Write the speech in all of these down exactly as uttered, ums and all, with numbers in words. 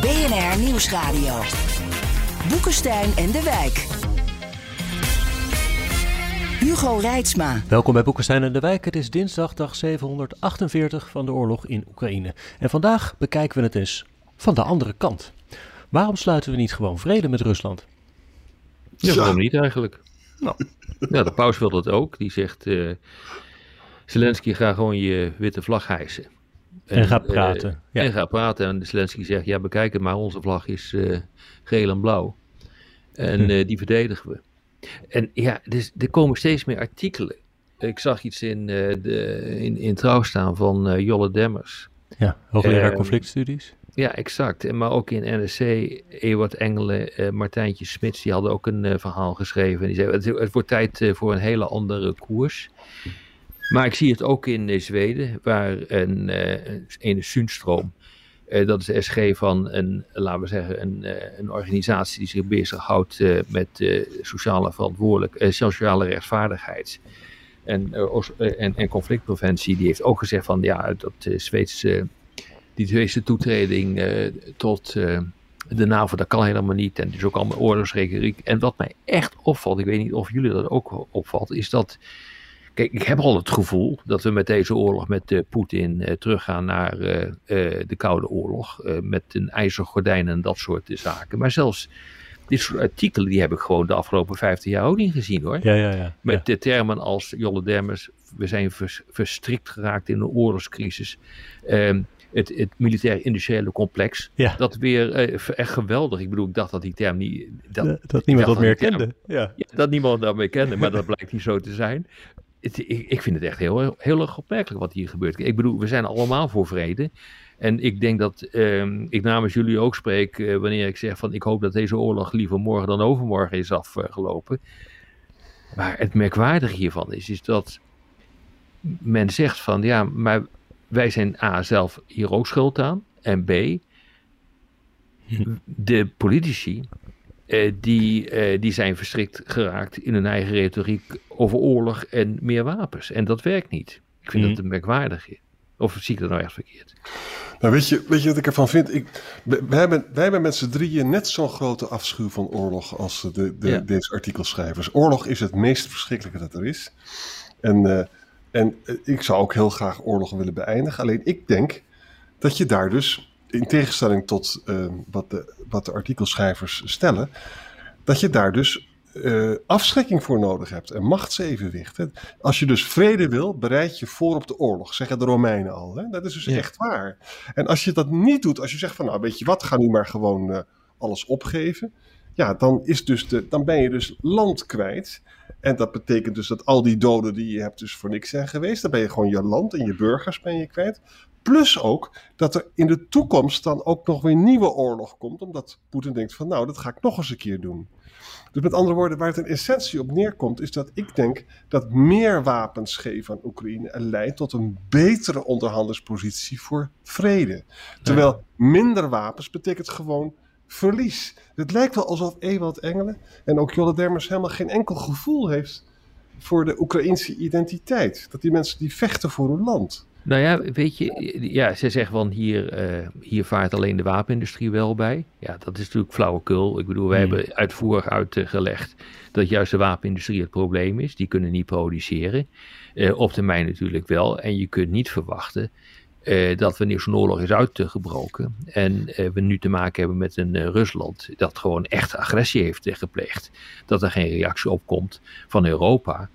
B N R Nieuwsradio. Boekenstein en de Wijk. Hugo Reitsma. Welkom bij Boekenstein en de Wijk. Het is dinsdag dag zevenhonderdachtenveertig van de oorlog in Oekraïne. En vandaag bekijken we het eens van de andere kant. Waarom sluiten we niet gewoon vrede met Rusland? Ja, waarom niet eigenlijk? Nou. Ja, de paus wil dat ook. Die zegt, uh, Zelensky ga gewoon je witte vlag hijsen. En, en ga praten. Uh, ja. En ga praten. En Zelensky zegt, ja bekijk het maar, onze vlag is uh, geel en blauw. En hm. uh, die verdedigen we. En ja, dus, er komen steeds meer artikelen. Ik zag iets in, uh, de, in, in Trouw staan van uh, Jolle Demmers. Ja, hoogleraar uh, conflictstudies. Ja, exact. En maar ook in N R C, Ewart Engelen, uh, Martijntje Smits, die hadden ook een uh, verhaal geschreven. En die zei, het, het wordt tijd uh, voor een hele andere koers. Maar ik zie het ook in uh, Zweden, waar een, uh, een Sundström, uh, dat is de S G van een, laten we zeggen, een, uh, een organisatie die zich bezighoudt uh, met uh, sociale verantwoordelijk, uh, sociale rechtvaardigheid en, uh, en, en conflictpreventie. Die heeft ook gezegd van, ja, dat uh, Zweedse... Die Zweedse toetreding uh, tot uh, de NAVO, dat kan helemaal niet. En dus ook allemaal oorlogsretoriek. En wat mij echt opvalt, ik weet niet of jullie dat ook opvalt, is dat... Kijk, ik heb al het gevoel dat we met deze oorlog met uh, Poetin uh, teruggaan naar uh, uh, de Koude Oorlog. Uh, met een ijzeren gordijn en dat soort uh, zaken. Maar zelfs dit soort artikelen, die heb ik gewoon de afgelopen vijftig jaar ook niet gezien hoor. Ja, ja, ja. Met ja. de termen als Jolle Demmers, we zijn vers, verstrikt geraakt in een oorlogscrisis. Um, Het, het militair-industriële complex, ja. dat weer uh, echt geweldig. Ik bedoel, ik dacht dat die term niet... Dat, ja, dat niemand dat meer term, kende. Ja. Ja, dat niemand dat meer kende, maar dat blijkt niet zo te zijn. Het, ik, ik vind het echt heel, heel erg opmerkelijk wat hier gebeurt. Ik bedoel, we zijn allemaal voor vrede. En ik denk dat um, ik namens jullie ook spreek uh, wanneer ik zeg van ik hoop dat deze oorlog liever morgen dan overmorgen is afgelopen. Maar het merkwaardige hiervan is, is dat men zegt van ja, maar wij zijn A, zelf hier ook schuld aan. En B, de politici, eh, die, eh, die zijn verstrikt geraakt in hun eigen retoriek over oorlog en meer wapens. En dat werkt niet. Ik vind mm. dat merkwaardig. Of zie ik dat nou echt verkeerd? Nou, weet je, weet je wat ik ervan vind? Ik, wij, hebben, wij hebben met z'n drieën net zo'n grote afschuw van oorlog als de, de, ja. deze artikelschrijvers. Oorlog is het meest verschrikkelijke dat er is. En... Uh, En ik zou ook heel graag oorlog willen beëindigen. Alleen ik denk dat je daar dus, in tegenstelling tot uh, wat, de, wat de artikelschrijvers stellen, dat je daar dus uh, afschrikking voor nodig hebt en machtsevenwicht. Hè. Als je dus vrede wil, bereid je voor op de oorlog, zeggen de Romeinen al. Hè. Dat is dus ja. echt waar. En als je dat niet doet, als je zegt van nou weet je wat, ga nu maar gewoon uh, alles opgeven. Ja, dan, is dus de, dan ben je dus land kwijt. En dat betekent dus dat al die doden die je hebt dus voor niks zijn geweest. Dan ben je gewoon je land en je burgers ben je kwijt. Plus ook dat er in de toekomst dan ook nog weer nieuwe oorlog komt. Omdat Poetin denkt van nou, dat ga ik nog eens een keer doen. Dus met andere woorden, waar het in essentie op neerkomt, is dat ik denk dat meer wapens geven aan Oekraïne leidt tot een betere onderhandelingspositie voor vrede. Terwijl minder wapens betekent gewoon verlies. Het lijkt wel alsof Ewald Engelen en ook Jolle Demmers helemaal geen enkel gevoel heeft voor de Oekraïnse identiteit. Dat die mensen die vechten voor hun land. Nou ja, weet je, ja, ze zeggen van hier, uh, hier vaart alleen de wapenindustrie wel bij. Ja, dat is natuurlijk flauwekul. Ik bedoel, wij hmm. hebben uitvoerig uitgelegd dat juist de wapenindustrie het probleem is. Die kunnen niet produceren. Uh, op termijn natuurlijk wel. En je kunt niet verwachten Uh, dat wanneer zo'n oorlog is uitgebroken en uh, we nu te maken hebben met een uh, Rusland dat gewoon echt agressie heeft uh, gepleegd, dat er geen reactie op komt van Europa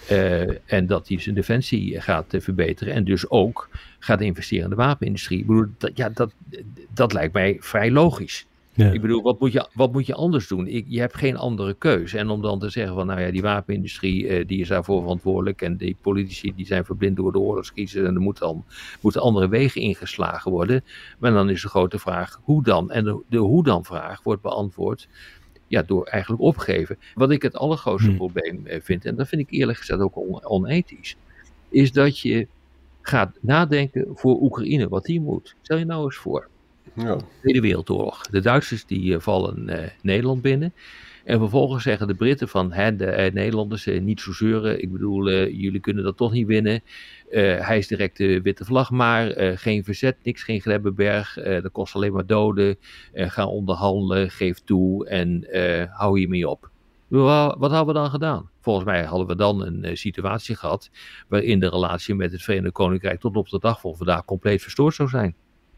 uh, en dat die zijn defensie gaat uh, verbeteren en dus ook gaat investeren in de wapenindustrie. Ik bedoel, dat, ja, dat, dat lijkt mij vrij logisch. Ja. Ik bedoel, wat moet je, wat moet je anders doen? Ik, je hebt geen andere keuze. En om dan te zeggen van, nou ja, die wapenindustrie, uh, die is daarvoor verantwoordelijk. En die politici, die zijn verblind door de oorlogscrisis. En er moeten, dan, moeten andere wegen ingeslagen worden. Maar dan is de grote vraag, hoe dan? En de, de hoe dan vraag wordt beantwoord ja, door eigenlijk opgeven. Wat ik het allergrootste hmm. probleem uh, vind, en dat vind ik eerlijk gezegd ook on, onethisch, is dat je gaat nadenken voor Oekraïne, wat die moet. Stel je nou eens voor. Ja. Tweede Wereldoorlog. De Duitsers die uh, vallen uh, Nederland binnen. En vervolgens zeggen de Britten van, hè, de uh, Nederlanders, uh, niet zo zeuren. Ik bedoel, uh, jullie kunnen dat toch niet winnen. Uh, hij is direct de witte vlag maar. Uh, geen verzet, niks, geen Grebbeberg. Uh, dat kost alleen maar doden. Uh, ga onderhandelen, geef toe en uh, hou hiermee op. Wat hadden we dan gedaan? Volgens mij hadden we dan een uh, situatie gehad waarin de relatie met het Verenigd Koninkrijk tot op de dag van vandaag compleet verstoord zou zijn.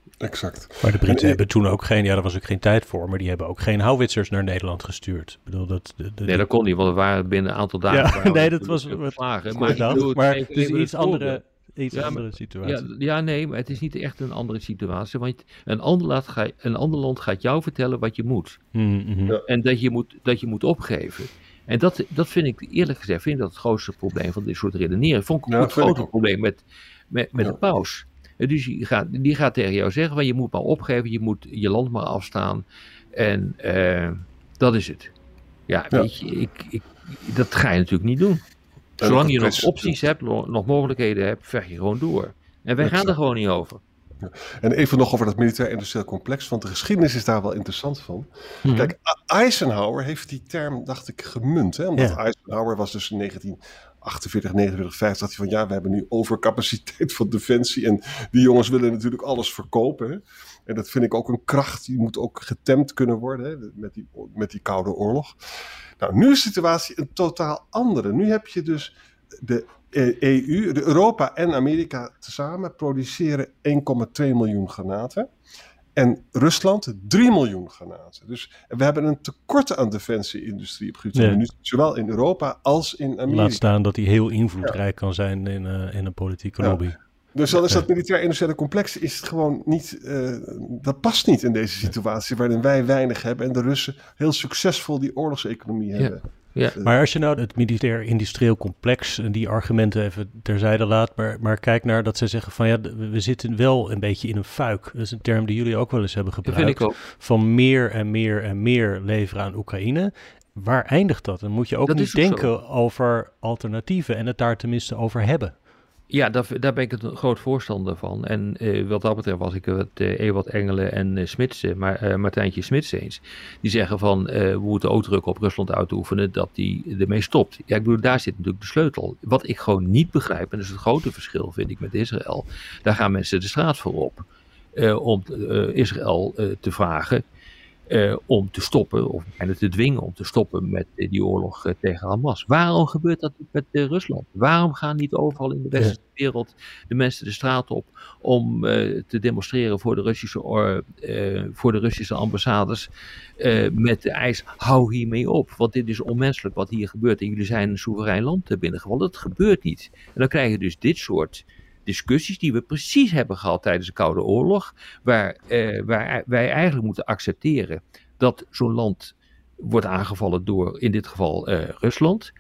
Exact. Maar de Britten en, hebben toen ook geen, ja, daar was ook geen tijd voor, maar die hebben ook geen houwitsers naar Nederland gestuurd. Ik bedoel, dat, de, de, nee, dat kon niet, want we waren binnen een aantal dagen. Ja, nee, dat was vlagen. Maar, maar, bedoel, maar het is iets andere, iets ja, andere maar, situatie. Ja, ja, nee, maar het is niet echt een andere situatie, want een ander, laat, ga, een ander land gaat jou vertellen wat je moet. Mm-hmm. Ja. En dat je moet, dat je moet opgeven. En dat, dat vind ik, eerlijk gezegd, vind ik dat het grootste probleem van dit soort redeneren. Vond ik ja, het grote ik probleem met, met, met ja. de paus. Dus die gaat, die gaat tegen jou zeggen, van, je moet maar opgeven, je moet je land maar afstaan. En uh, dat is het. Ja, ja. weet je, ik, ik, dat ga je natuurlijk niet doen. Zolang je nog opties hebt, nog mogelijkheden hebt, vecht je gewoon door. En wij gaan er gewoon niet over. Ja. En even nog over dat militair-industrieel complex, want de geschiedenis is daar wel interessant van. Hmm. Kijk, Eisenhower heeft die term, dacht ik, gemunt. Hè? Omdat ja. Eisenhower was dus in negentien achtenveertig, negenenveertig, vijftig, dacht hij van ja, we hebben nu overcapaciteit van defensie en die jongens willen natuurlijk alles verkopen. Hè? En dat vind ik ook een kracht, die moet ook getemd kunnen worden, hè? Met, die, met die Koude Oorlog. Nou, nu is de situatie een totaal andere. Nu heb je dus de E U, de Europa en Amerika tezamen produceren één komma twee miljoen granaten. En Rusland drie miljoen granaten. Dus we hebben een tekort aan defensie-industrie op gebied van munitie, zowel in Europa als in Amerika. Laat staan dat hij heel invloedrijk ja. kan zijn in, uh, in een politieke lobby. Ja. Dus dan is dat militair-industriële complex is het gewoon niet, uh, dat past niet in deze situatie waarin wij weinig hebben en de Russen heel succesvol die oorlogseconomie ja. hebben. Ja. Maar als je nou het militair-industrieel complex en die argumenten even terzijde laat, maar, maar kijk naar dat ze zeggen van ja, we zitten wel een beetje in een fuik. Dat is een term die jullie ook wel eens hebben gebruikt. Dat vind ik ook. Van meer en meer en meer leveren aan Oekraïne. Waar eindigt dat? Dan moet je ook dat niet denken zo. over alternatieven en het daar tenminste over hebben. Ja, daar, daar ben ik een groot voorstander van. En uh, wat dat betreft was ik het uh, Ewald Engelen en uh, Smits, uh, maar, uh, Martijntje Smits eens. Die zeggen van, uh, we moeten ook druk op Rusland uitoefenen dat die ermee stopt. Ja, ik bedoel, daar zit natuurlijk de sleutel. Wat ik gewoon niet begrijp, en dat is het grote verschil vind ik met Israël. Daar gaan mensen de straat voor op. Uh, om uh, Israël uh, te vragen uh, om te stoppen, of bijna te dwingen om te stoppen met uh, die oorlog uh, tegen Hamas. Waarom gebeurt dat niet met uh, Rusland? Waarom gaan niet overal in de westerse wereld de mensen de straat op om uh, te demonstreren voor de Russische, or, uh, voor de Russische ambassades uh, met de eis, hou hiermee op, want dit is onmenselijk wat hier gebeurt en jullie zijn een soeverein land binnengevallen. Dat gebeurt niet. En dan krijg je dus dit soort discussies die we precies hebben gehad tijdens de Koude Oorlog, waar, uh, waar wij eigenlijk moeten accepteren dat zo'n land wordt aangevallen door, in dit geval, uh, Rusland.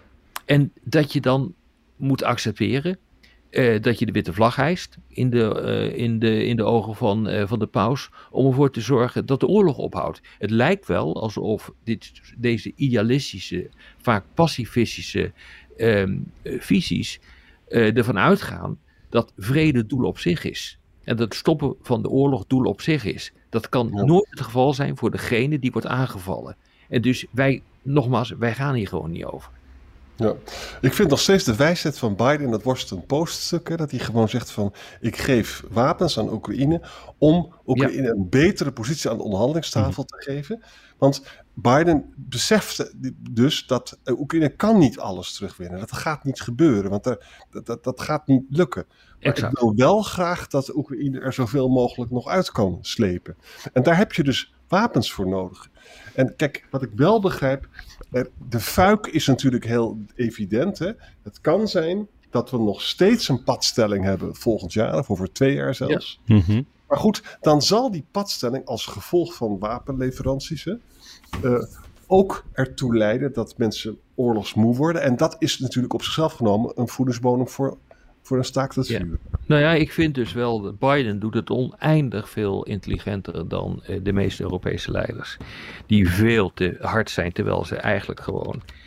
En dat je dan moet accepteren uh, dat je de witte vlag hijst in de, uh, in de, in de ogen van, uh, van de paus, om ervoor te zorgen dat de oorlog ophoudt. Het lijkt wel alsof dit, deze idealistische, vaak pacifistische uh, visies uh, ervan uitgaan dat vrede doel op zich is. En dat stoppen van de oorlog doel op zich is. Dat kan ja. nooit het geval zijn voor degene die wordt aangevallen. En dus wij, nogmaals, wij gaan hier gewoon niet over. Ja, ik vind nog steeds de wijsheid van Biden, dat Washington Post stuk, hè, dat hij gewoon zegt van, ik geef wapens aan Oekraïne om Oekraïne ja. een betere positie aan de onderhandelingstafel mm. te geven. Want Biden besefte dus dat Oekraïne kan niet alles terugwinnen. Dat gaat niet gebeuren, want er, dat, dat gaat niet lukken. Maar exact. Ik wil wel graag dat Oekraïne er zoveel mogelijk nog uit kan slepen. En daar heb je dus wapens voor nodig. En kijk, wat ik wel begrijp, de fuik is natuurlijk heel evident. Hè? Het kan zijn dat we nog steeds een padstelling hebben volgend jaar, of over twee jaar zelfs. Ja. Mm-hmm. Maar goed, dan zal die padstelling als gevolg van wapenleveranties hè, uh, ook ertoe leiden dat mensen oorlogsmoe worden. En dat is natuurlijk op zichzelf genomen een voedingsbodem voor, voor een staakt het vuur. Ja. Nou ja, ik vind dus wel dat Biden doet het oneindig veel intelligenter dan uh, de meeste Europese leiders. Die veel te hard zijn, terwijl ze eigenlijk gewoon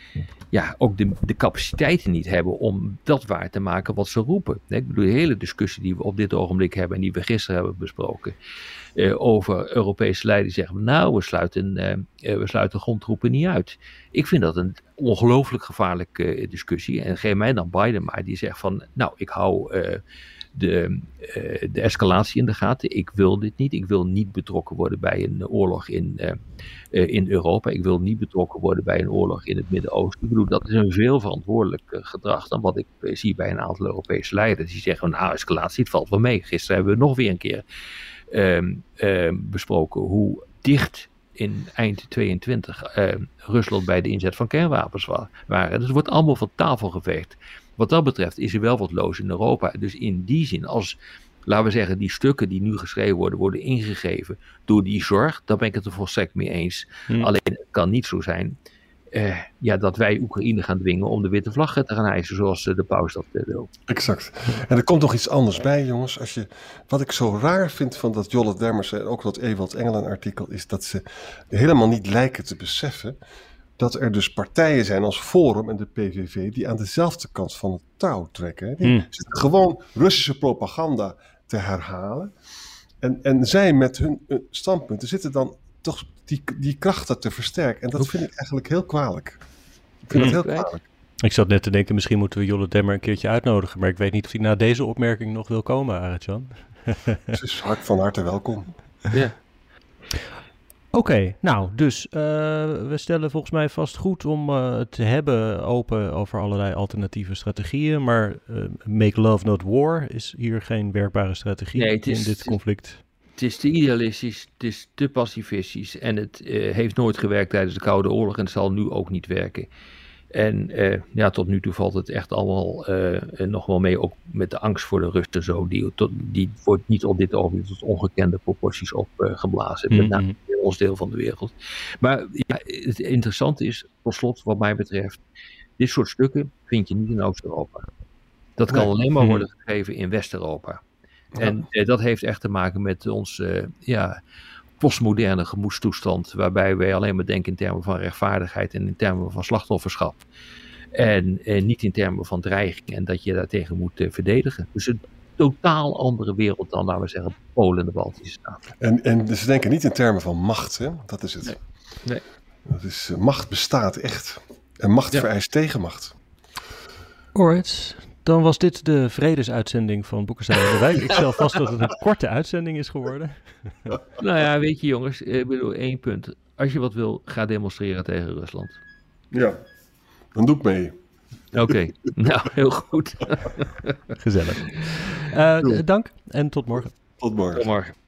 ja, ook de, de capaciteiten niet hebben om dat waar te maken wat ze roepen. Ik bedoel, de hele discussie die we op dit ogenblik hebben en die we gisteren hebben besproken uh, over Europese leiders die zeggen, nou, we sluiten, uh, we sluiten grondtroepen niet uit. Ik vind dat een ongelooflijk gevaarlijke uh, discussie. En geef mij dan Biden maar, die zegt van, nou, ik hou uh, de, uh, de escalatie in de gaten. Ik wil dit niet. Ik wil niet betrokken worden bij een oorlog in, uh, uh, in Europa. Ik wil niet betrokken worden bij een oorlog in het Midden-Oosten. Ik bedoel, dat is een veel verantwoordelijk uh, gedrag dan wat ik uh, zie bij een aantal Europese leiders. Die zeggen, nou, escalatie, het valt wel mee. Gisteren hebben we nog weer een keer uh, uh, besproken hoe dicht in eind tweeëntwintig uh, Rusland bij de inzet van kernwapens wa- waren. Dus het wordt allemaal van tafel geveegd. Wat dat betreft is er wel wat los in Europa. Dus in die zin, als, laten we zeggen, die stukken die nu geschreven worden, worden ingegeven door die zorg, daar ben ik het er volstrekt mee eens. Hmm. Alleen het kan niet zo zijn uh, ja, dat wij Oekraïne gaan dwingen om de witte vlag te gaan hijsen, zoals uh, de paus dat uh, wil. Exact. En er komt nog iets anders bij, jongens. Als je, wat ik zo raar vind van dat Jolle Demmers en ook dat Ewald Engelen artikel, is dat ze helemaal niet lijken te beseffen dat er dus partijen zijn als Forum en de P V V die aan dezelfde kant van het touw trekken. Die hmm. zitten gewoon Russische propaganda te herhalen. En, en zij met hun uh, standpunten zitten dan toch die, die krachten te versterken. En dat vind ik eigenlijk heel kwalijk. Ik vind hmm. dat heel kwalijk. Ik zat net te denken, misschien moeten we Jolle Demmer een keertje uitnodigen. Maar ik weet niet of hij na deze opmerking nog wil komen, Arend-Jan. Ze is hart van harte welkom. Ja. Oké, okay, nou, dus uh, we stellen volgens mij vast goed om uh, te hebben open over allerlei alternatieve strategieën. Maar uh, make love not war is hier geen werkbare strategie nee, is, in dit conflict. Het is te idealistisch, het is te pacifistisch en het uh, heeft nooit gewerkt tijdens de Koude Oorlog en het zal nu ook niet werken. En uh, ja, tot nu toe valt het echt allemaal uh, nog wel mee, ook met de angst voor de Russen zo. Die, tot, die wordt niet op dit ogenblik tot ongekende proporties opgeblazen, uh, mm-hmm. met name in ons deel van de wereld. Maar ja, het interessante is, tot slot wat mij betreft, dit soort stukken vind je niet in Oost-Europa. Dat kan nee. alleen maar worden gegeven in West-Europa. Ja. En uh, dat heeft echt te maken met ons uh, ja, postmoderne gemoedstoestand, waarbij wij alleen maar denken in termen van rechtvaardigheid en in termen van slachtofferschap. En, en niet in termen van dreiging en dat je daartegen moet uh, verdedigen. Dus een totaal andere wereld dan, laten we zeggen, Polen en de Baltische Staten. En, en ze denken niet in termen van macht, hè? Dat is het. Nee. Nee. Dat is, uh, macht bestaat echt. En macht ja. vereist tegenmacht. Alright. Dan was dit de vredesuitzending van Boekenstein en de Wijk. Ik stel vast dat het een korte uitzending is geworden. Nou ja, weet je jongens, ik bedoel één punt. Als je wat wil, ga demonstreren tegen Rusland. Ja, dan doe ik mee. Oké, okay. Nou heel goed. Gezellig. Uh, dank en tot morgen. Tot morgen. Tot morgen.